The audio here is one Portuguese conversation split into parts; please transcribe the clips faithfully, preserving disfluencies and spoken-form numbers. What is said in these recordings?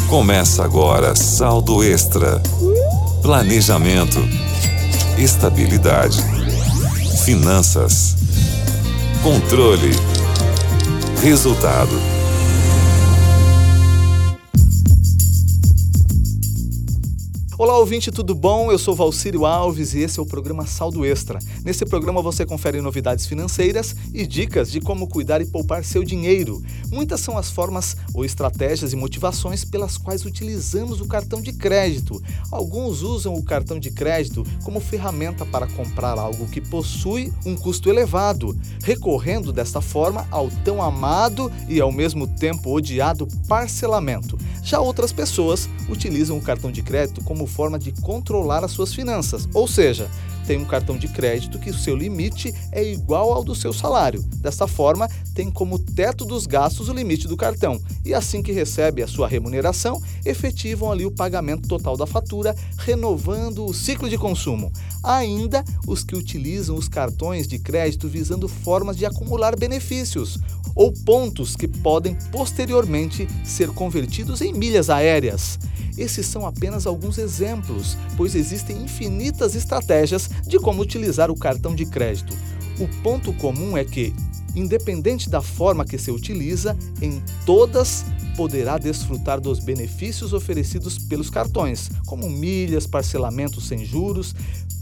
Começa agora Saldo Extra. Planejamento, estabilidade, finanças, controle, resultado. Olá, ouvinte, tudo bom? Eu sou Valcírio Alves e esse é o programa Saldo Extra. Nesse programa você confere novidades financeiras e dicas de como cuidar e poupar seu dinheiro. Muitas são as formas ou estratégias e motivações pelas quais utilizamos o cartão de crédito. Alguns usam o cartão de crédito como ferramenta para comprar algo que possui um custo elevado, recorrendo desta forma ao tão amado e ao mesmo tempo odiado parcelamento. Já outras pessoas utilizam o cartão de crédito como forma de controlar as suas finanças, ou seja, tem um cartão de crédito que o seu limite é igual ao do seu salário. Desta forma, tem como teto dos gastos o limite do cartão e assim que recebe a sua remuneração, efetivam ali o pagamento total da fatura, renovando o ciclo de consumo. Há ainda os que utilizam os cartões de crédito visando formas de acumular benefícios ou pontos que podem posteriormente ser convertidos em milhas aéreas. Esses são apenas alguns exemplos, pois existem infinitas estratégias de como utilizar o cartão de crédito. O ponto comum é que, independente da forma que se utiliza, em todas poderá desfrutar dos benefícios oferecidos pelos cartões, como milhas, parcelamentos sem juros,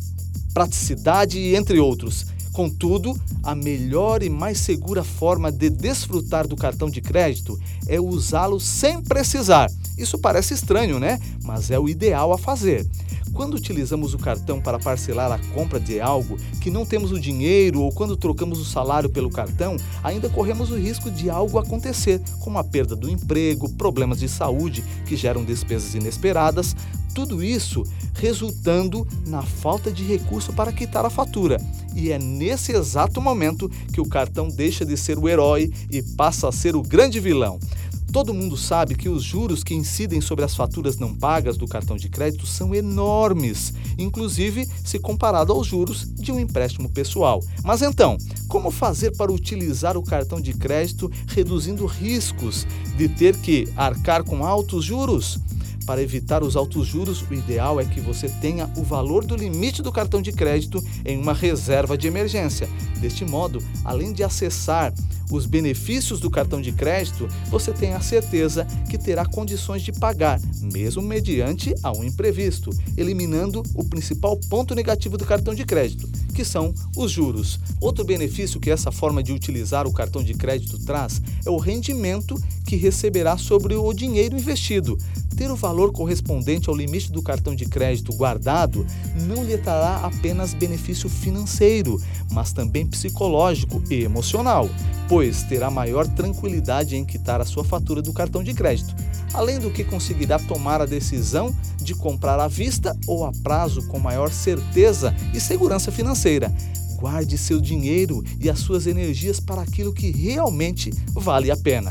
praticidade e entre outros. Contudo, a melhor e mais segura forma de desfrutar do cartão de crédito é usá-lo sem precisar. Isso parece estranho, né? Mas é o ideal a fazer. Quando utilizamos o cartão para parcelar a compra de algo que não temos o dinheiro ou quando trocamos o salário pelo cartão, ainda corremos o risco de algo acontecer, como a perda do emprego, problemas de saúde que geram despesas inesperadas, tudo isso resultando na falta de recurso para quitar a fatura. E é nesse exato momento que o cartão deixa de ser o herói e passa a ser o grande vilão. Todo mundo sabe que os juros que incidem sobre as faturas não pagas do cartão de crédito são enormes, inclusive se comparado aos juros de um empréstimo pessoal. Mas então, como fazer para utilizar o cartão de crédito reduzindo riscos de ter que arcar com altos juros? Para evitar os altos juros, o ideal é que você tenha o valor do limite do cartão de crédito em uma reserva de emergência. Deste modo, além de acessar os benefícios do cartão de crédito, você tem a certeza que terá condições de pagar, mesmo mediante a um imprevisto, eliminando o principal ponto negativo do cartão de crédito, que são os juros. Outro benefício que essa forma de utilizar o cartão de crédito traz é o rendimento que receberá sobre o dinheiro investido. Ter o valor correspondente ao limite do cartão de crédito guardado não lhe trará apenas benefício financeiro, mas também psicológico e emocional, pois terá maior tranquilidade em quitar a sua fatura do cartão de crédito, além do que conseguirá tomar a decisão de comprar à vista ou a prazo com maior certeza e segurança financeira. Guarde seu dinheiro e as suas energias para aquilo que realmente vale a pena.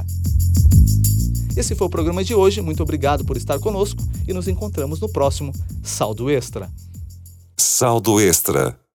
Esse foi o programa de hoje, muito obrigado por estar conosco e nos encontramos no próximo Saldo Extra. Saldo Extra.